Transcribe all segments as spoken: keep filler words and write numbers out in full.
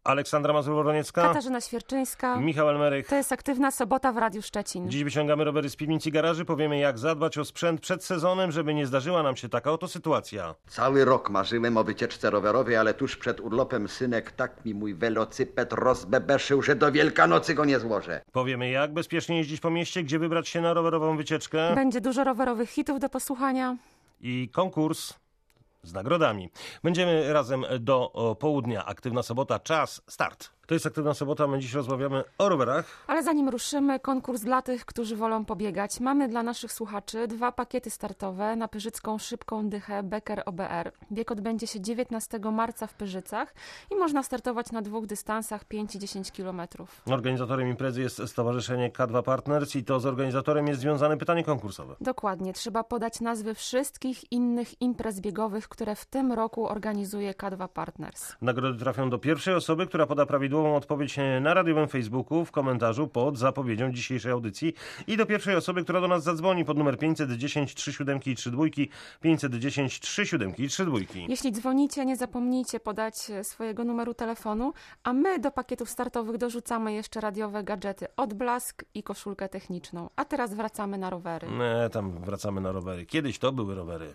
Aleksandra Mazur-Woroniecka, Katarzyna Świerczyńska, Michał Elmerych. To jest Aktywna Sobota w Radiu Szczecin. Dziś wyciągamy rowery z piwnic i garaży, powiemy jak zadbać o sprzęt przed sezonem, żeby nie zdarzyła nam się taka oto sytuacja. Cały rok marzyłem o wycieczce rowerowej, ale tuż przed urlopem synek tak mi mój welocyped rozbebeszył, że do Wielkanocy go nie złożę. Powiemy jak bezpiecznie jeździć po mieście, gdzie wybrać się na rowerową wycieczkę. Będzie dużo rowerowych hitów do posłuchania. I konkurs z nagrodami. Będziemy razem do południa. Aktywna Sobota, czas, start. To jest Aktywna Sobota, my dziś rozmawiamy o rowerach. Ale zanim ruszymy, konkurs dla tych, którzy wolą pobiegać. Mamy dla naszych słuchaczy dwa pakiety startowe na Pyrzycką Szybką Dychę Becker O B R. Bieg odbędzie się dziewiętnastego marca w Pyrzycach i można startować na dwóch dystansach pięć i dziesięć kilometrów. Organizatorem imprezy jest Stowarzyszenie K dwa Partners i to z organizatorem jest związane pytanie konkursowe. Dokładnie, trzeba podać nazwy wszystkich innych imprez biegowych, które w tym roku organizuje K dwa Partners. Nagrody trafią do pierwszej osoby, która poda prawidłową odpowiedź na radiowym Facebooku w komentarzu pod zapowiedzią dzisiejszej audycji i do pierwszej osoby, która do nas zadzwoni pod numer pięćset dziesięć trzy siedem i trzy dwa, pięćset dziesięć trzy siedem i trzy dwa. Jeśli dzwonicie, nie zapomnijcie podać swojego numeru telefonu, a my do pakietów startowych dorzucamy jeszcze radiowe gadżety Odblask i koszulkę techniczną. A teraz wracamy na rowery. Nie, tam wracamy na rowery. Kiedyś to były rowery.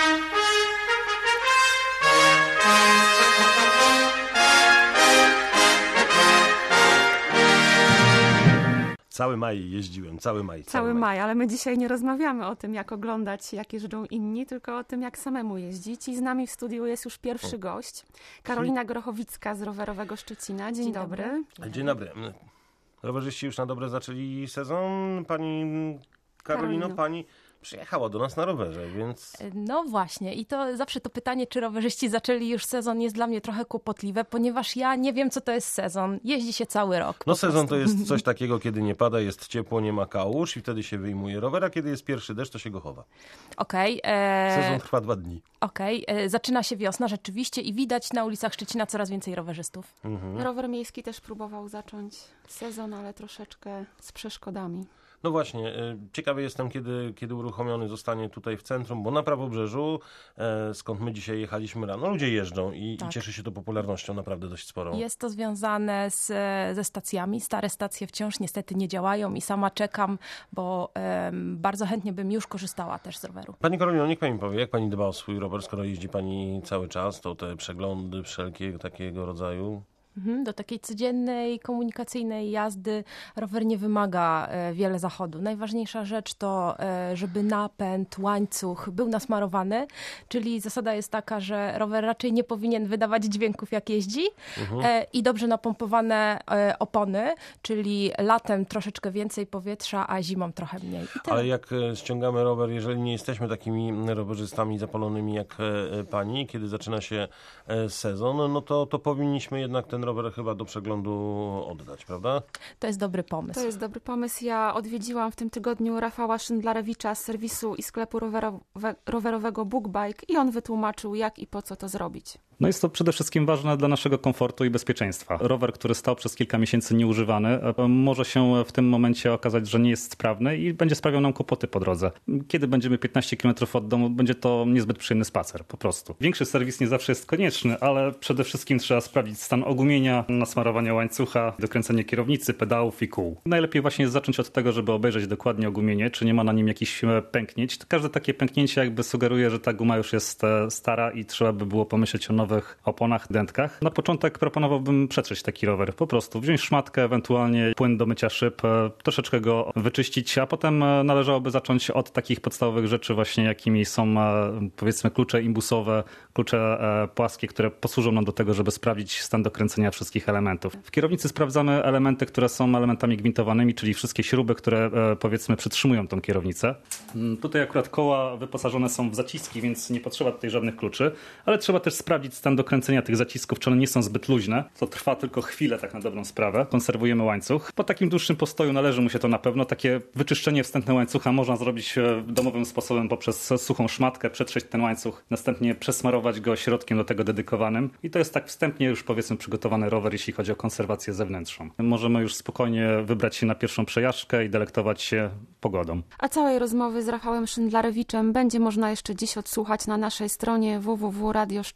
Cały maj jeździłem, cały maj. Cały, cały maj. maj, ale my dzisiaj nie rozmawiamy o tym, jak oglądać, jak jeżdżą inni, tylko o tym, jak samemu jeździć. I z nami w studiu jest już pierwszy o. gość, Karolina Grochowicka z Rowerowego Szczecina. Dzień, Dzień dobry. dobry. Dzień dobry. Rowerzyści już na dobre zaczęli sezon. Pani Karolino, Karolino. pani przyjechała do nas na rowerze, więc... No właśnie i to zawsze to pytanie, czy rowerzyści zaczęli już sezon, jest dla mnie trochę kłopotliwe, ponieważ ja nie wiem, co to jest sezon. Jeździ się cały rok. No sezon prostu. To jest coś takiego, kiedy nie pada, jest ciepło, nie ma kałuż i wtedy się wyjmuje rower, a kiedy jest pierwszy deszcz, to się go chowa. Okej. Okay, e... Sezon trwa dwa dni. Okej. Okay. E... Zaczyna się wiosna rzeczywiście i widać na ulicach Szczecina coraz więcej rowerzystów. Mhm. Rower miejski też próbował zacząć sezon, ale troszeczkę z przeszkodami. No właśnie, ciekawy jestem, kiedy, kiedy uruchomiony zostanie tutaj w centrum, bo na Prawobrzeżu, skąd my dzisiaj jechaliśmy rano, ludzie jeżdżą i, tak. i cieszy się to popularnością naprawdę dość sporą. Jest to związane z, ze stacjami. Stare stacje wciąż niestety nie działają i sama czekam, bo um, bardzo chętnie bym już korzystała też z roweru. Pani Karolino, niech pani powie, jak pani dba o swój rower, skoro jeździ pani cały czas, to te przeglądy wszelkie takiego rodzaju... Do takiej codziennej, komunikacyjnej jazdy rower nie wymaga e, wiele zachodu. Najważniejsza rzecz to, e, żeby napęd, łańcuch był nasmarowany, czyli zasada jest taka, że rower raczej nie powinien wydawać dźwięków jak jeździ mhm. e, i dobrze napompowane e, opony, czyli latem troszeczkę więcej powietrza, a zimą trochę mniej. Ale jak ściągamy rower, jeżeli nie jesteśmy takimi rowerzystami zapalonymi jak e, pani, kiedy zaczyna się e, sezon, no to, to powinniśmy jednak ten rower chyba do przeglądu oddać, prawda? To jest dobry pomysł. To jest dobry pomysł. Ja odwiedziłam w tym tygodniu Rafała Szyndlarewicza z serwisu i sklepu rowerowe, rowerowego BookBike i on wytłumaczył, jak i po co to zrobić. No jest to przede wszystkim ważne dla naszego komfortu i bezpieczeństwa. Rower, który stał przez kilka miesięcy nieużywany, może się w tym momencie okazać, że nie jest sprawny i będzie sprawiał nam kłopoty po drodze. Kiedy będziemy piętnaście kilometrów od domu, będzie to niezbyt przyjemny spacer, po prostu. Większy serwis nie zawsze jest konieczny, ale przede wszystkim trzeba sprawdzić stan ogumienia, nasmarowania łańcucha, dokręcenie kierownicy, pedałów i kół. Najlepiej właśnie jest zacząć od tego, żeby obejrzeć dokładnie ogumienie, czy nie ma na nim jakichś pęknięć. Każde takie pęknięcie jakby sugeruje, że ta guma już jest stara i trzeba by było pomyśleć o nowych oponach, dętkach. Na początek proponowałbym przetrzeć taki rower. Po prostu wziąć szmatkę, ewentualnie płyn do mycia szyb, troszeczkę go wyczyścić, a potem należałoby zacząć od takich podstawowych rzeczy właśnie, jakimi są powiedzmy klucze imbusowe, klucze płaskie, które posłużą nam do tego, żeby sprawdzić stan dokręcenia wszystkich elementów. W kierownicy sprawdzamy elementy, które są elementami gwintowanymi, czyli wszystkie śruby, które powiedzmy przytrzymują tą kierownicę. Tutaj akurat koła wyposażone są w zaciski, więc nie potrzeba tutaj żadnych kluczy, ale trzeba też sprawdzić stan dokręcenia tych zacisków, czy one nie są zbyt luźne. To trwa tylko chwilę tak na dobrą sprawę. Konserwujemy łańcuch. Po takim dłuższym postoju należy mu się to na pewno. Takie wyczyszczenie wstępne łańcucha można zrobić domowym sposobem poprzez suchą szmatkę, przetrzeć ten łańcuch, następnie przesmarować go środkiem do tego dedykowanym. I to jest tak wstępnie już powiedzmy przygotowany rower, jeśli chodzi o konserwację zewnętrzną. Możemy już spokojnie wybrać się na pierwszą przejażdżkę i delektować się pogodą. A całej rozmowy z Rafałem Szyndlarewiczem będzie można jeszcze dziś odsłuchać na naszej stronie w w w kropka radio szczecin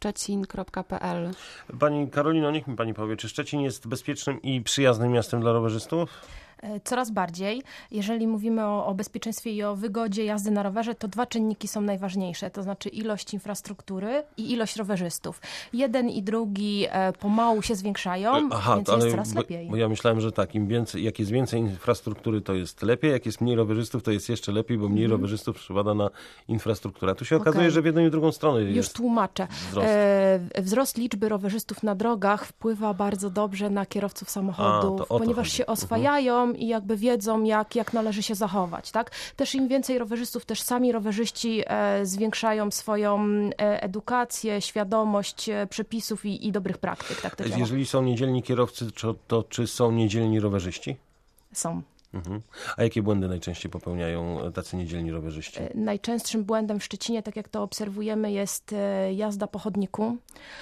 kropka p l. Pani Karolino, niech mi pani powie, czy Szczecin jest bezpiecznym i przyjaznym miastem dla rowerzystów? Coraz bardziej. Jeżeli mówimy o, o bezpieczeństwie i o wygodzie jazdy na rowerze, to dwa czynniki są najważniejsze, to znaczy ilość infrastruktury i ilość rowerzystów. Jeden i drugi e, pomału się zwiększają, Aha, więc ale jest coraz bo, lepiej. Bo ja myślałem, że tak, im więcej, jak jest więcej infrastruktury, to jest lepiej, jak jest mniej rowerzystów, to jest jeszcze lepiej, bo mniej Mhm. rowerzystów przypada na infrastrukturę. A tu się okazuje, Okej. że w jedną i w drugą stronę Już jest tłumaczę. wzrost. E, wzrost liczby rowerzystów na drogach wpływa bardzo dobrze na kierowców samochodów, A, to o to ponieważ chodzi. się oswajają i jakby wiedzą, jak, jak należy się zachować. Tak? Też im więcej rowerzystów, też sami rowerzyści e, zwiększają swoją e, edukację, świadomość e, przepisów i, i dobrych praktyk. Tak to działa. Jeżeli są niedzielni kierowcy, to, to czy są niedzielni rowerzyści? Są. Mhm. A jakie błędy najczęściej popełniają tacy niedzielni rowerzyści? E, Najczęstszym błędem w Szczecinie, tak jak to obserwujemy, jest e, jazda po chodniku.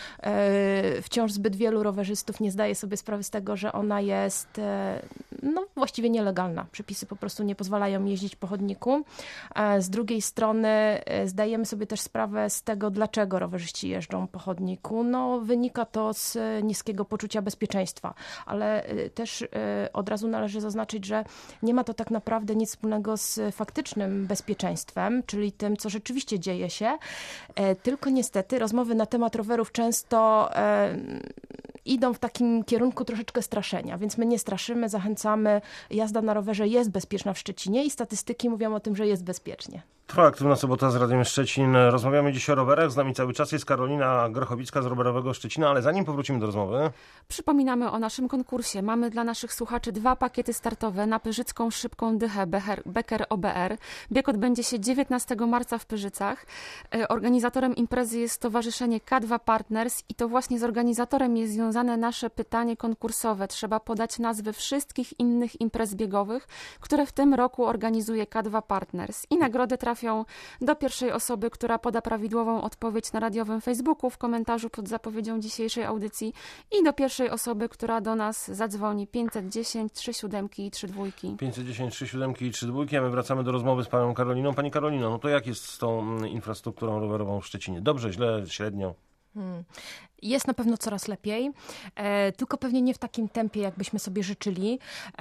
E, Wciąż zbyt wielu rowerzystów nie zdaje sobie sprawy z tego, że ona jest e, no, właściwie nielegalna. Przepisy po prostu nie pozwalają jeździć po chodniku. E, Z drugiej strony e, zdajemy sobie też sprawę z tego, dlaczego rowerzyści jeżdżą po chodniku. No, wynika to z e, niskiego poczucia bezpieczeństwa, ale e, też e, od razu należy zaznaczyć, że nie ma to tak naprawdę nic wspólnego z faktycznym bezpieczeństwem, czyli tym, co rzeczywiście dzieje się, e, tylko niestety rozmowy na temat rowerów często e, idą w takim kierunku troszeczkę straszenia, więc my nie straszymy, zachęcamy. Jazda na rowerze jest bezpieczna w Szczecinie i statystyki mówią o tym, że jest bezpiecznie. Trwa Aktywna Sobota z Radiem Szczecin. Rozmawiamy dziś o rowerach. Z nami cały czas jest Karolina Grochowicka z Rowerowego Szczecina, ale zanim powrócimy do rozmowy... Przypominamy o naszym konkursie. Mamy dla naszych słuchaczy dwa pakiety startowe na Pyrzycką Szybką Dychę Becker O B R. Bieg odbędzie się dziewiętnastego marca w Pyrzycach. Organizatorem imprezy jest Stowarzyszenie K dwa Partners i to właśnie z organizatorem jest związane nasze pytanie konkursowe. Trzeba podać nazwy wszystkich innych imprez biegowych, które w tym roku organizuje K dwa Partners. I nagrody trafią do pierwszej osoby, która poda prawidłową odpowiedź na radiowym Facebooku w komentarzu pod zapowiedzią dzisiejszej audycji i do pierwszej osoby, która do nas zadzwoni pięćset dziesięć, trzy siódemki i trzy dwójki. pięćset dziesięć, trzy siódemki i trzy dwójki, a my wracamy do rozmowy z panią Karoliną. Pani Karolino, no to jak jest z tą infrastrukturą rowerową w Szczecinie? Dobrze, źle, średnio? Hmm. Jest na pewno coraz lepiej, e, tylko pewnie nie w takim tempie, jakbyśmy sobie życzyli. E,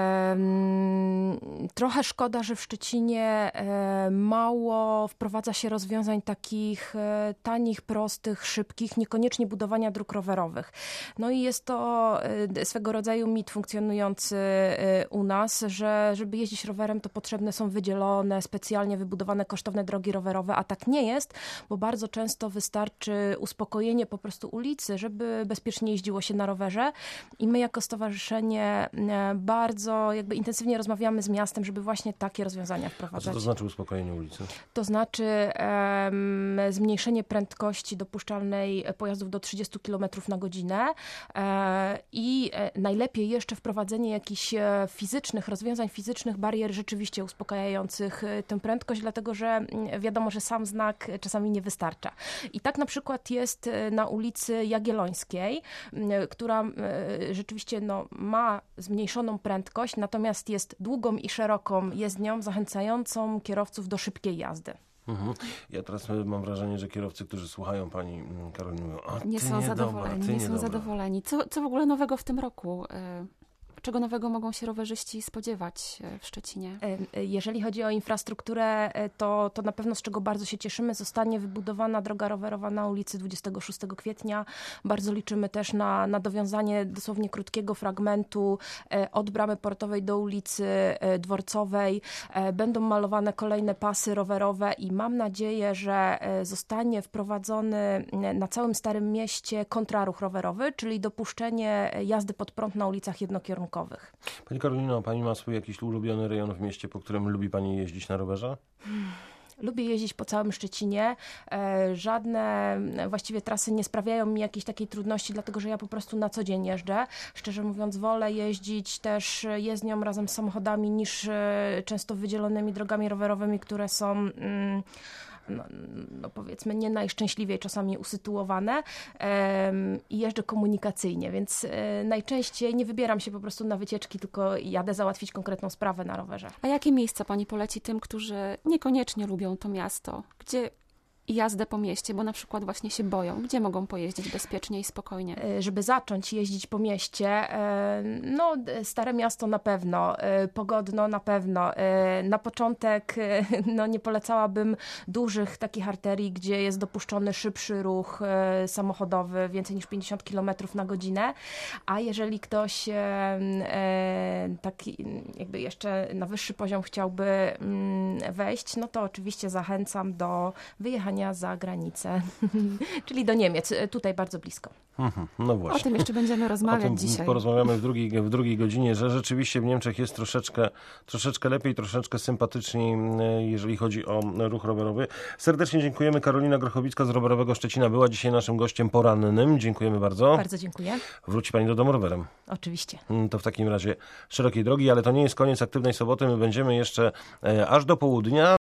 m, trochę szkoda, że w Szczecinie e, mało wprowadza się rozwiązań takich e, tanich, prostych, szybkich, niekoniecznie budowania dróg rowerowych. No i jest to e, swego rodzaju mit funkcjonujący e, u nas, że żeby jeździć rowerem, to potrzebne są wydzielone, specjalnie wybudowane, kosztowne drogi rowerowe, a tak nie jest, bo bardzo często wystarczy uspokojenie po prostu ulicy, żeby bezpiecznie jeździło się na rowerze i my jako stowarzyszenie bardzo jakby intensywnie rozmawiamy z miastem, żeby właśnie takie rozwiązania A wprowadzać. co to znaczy uspokojenie ulicy? To znaczy um, zmniejszenie prędkości dopuszczalnej pojazdów do trzydzieści kilometrów na godzinę e, i e, najlepiej jeszcze wprowadzenie jakichś e, fizycznych, rozwiązań fizycznych, barier rzeczywiście uspokajających e, tę prędkość, dlatego że m, wiadomo, że sam znak czasami nie wystarcza. I tak na przykład jest na ulicy Jagiellońskiej, która rzeczywiście no, ma zmniejszoną prędkość, natomiast jest długą i szeroką jezdnią zachęcającą kierowców do szybkiej jazdy. Mhm. Ja teraz mam wrażenie, że kierowcy, którzy słuchają pani Karoliny, mówią, a ty Nie są niedobra, zadowoleni, ty nie są niedobra. zadowoleni. Co, co w ogóle nowego w tym roku? Czego nowego mogą się rowerzyści spodziewać w Szczecinie? Jeżeli chodzi o infrastrukturę, to, to na pewno z czego bardzo się cieszymy, zostanie wybudowana droga rowerowa na ulicy dwudziestego szóstego kwietnia. Bardzo liczymy też na, na dowiązanie dosłownie krótkiego fragmentu od bramy portowej do ulicy Dworcowej. Będą malowane kolejne pasy rowerowe i mam nadzieję, że zostanie wprowadzony na całym Starym Mieście kontraruch rowerowy, czyli dopuszczenie jazdy pod prąd na ulicach jednokierunkowych. Pani Karolino, pani ma swój jakiś ulubiony rejon w mieście, po którym lubi pani jeździć na rowerze? Lubię jeździć po całym Szczecinie. Żadne właściwie trasy nie sprawiają mi jakiejś takiej trudności, dlatego że ja po prostu na co dzień jeżdżę. Szczerze mówiąc, wolę jeździć też jezdnią razem z samochodami niż często wydzielonymi drogami rowerowymi, które są mm, No, no powiedzmy nie najszczęśliwiej czasami usytuowane um, i jeżdżę komunikacyjnie, więc e, najczęściej nie wybieram się po prostu na wycieczki, tylko jadę załatwić konkretną sprawę na rowerze. A jakie miejsca pani poleci tym, którzy niekoniecznie lubią to miasto? Gdzie i jazdę po mieście, bo na przykład właśnie się boją? Gdzie mogą pojeździć bezpiecznie i spokojnie? Żeby zacząć jeździć po mieście, no Stare Miasto na pewno, Pogodno na pewno. Na początek no, nie polecałabym dużych takich arterii, gdzie jest dopuszczony szybszy ruch samochodowy, więcej niż pięćdziesiąt kilometrów na godzinę, a jeżeli ktoś taki jakby jeszcze na wyższy poziom chciałby wejść, no to oczywiście zachęcam do wyjechania za granicę, czyli do Niemiec, tutaj bardzo blisko. Mhm, no właśnie. O tym jeszcze będziemy rozmawiać o tym dzisiaj. Porozmawiamy w drugiej, w drugiej godzinie, że rzeczywiście w Niemczech jest troszeczkę, troszeczkę lepiej, troszeczkę sympatyczniej, jeżeli chodzi o ruch rowerowy. Serdecznie dziękujemy. Karolina Grochowicka z Rowerowego Szczecina była dzisiaj naszym gościem porannym. Dziękujemy bardzo. Bardzo dziękuję. Wróci pani do domu rowerem. Oczywiście. To w takim razie szerokiej drogi, ale to nie jest koniec aktywnej soboty. My będziemy jeszcze aż do południa.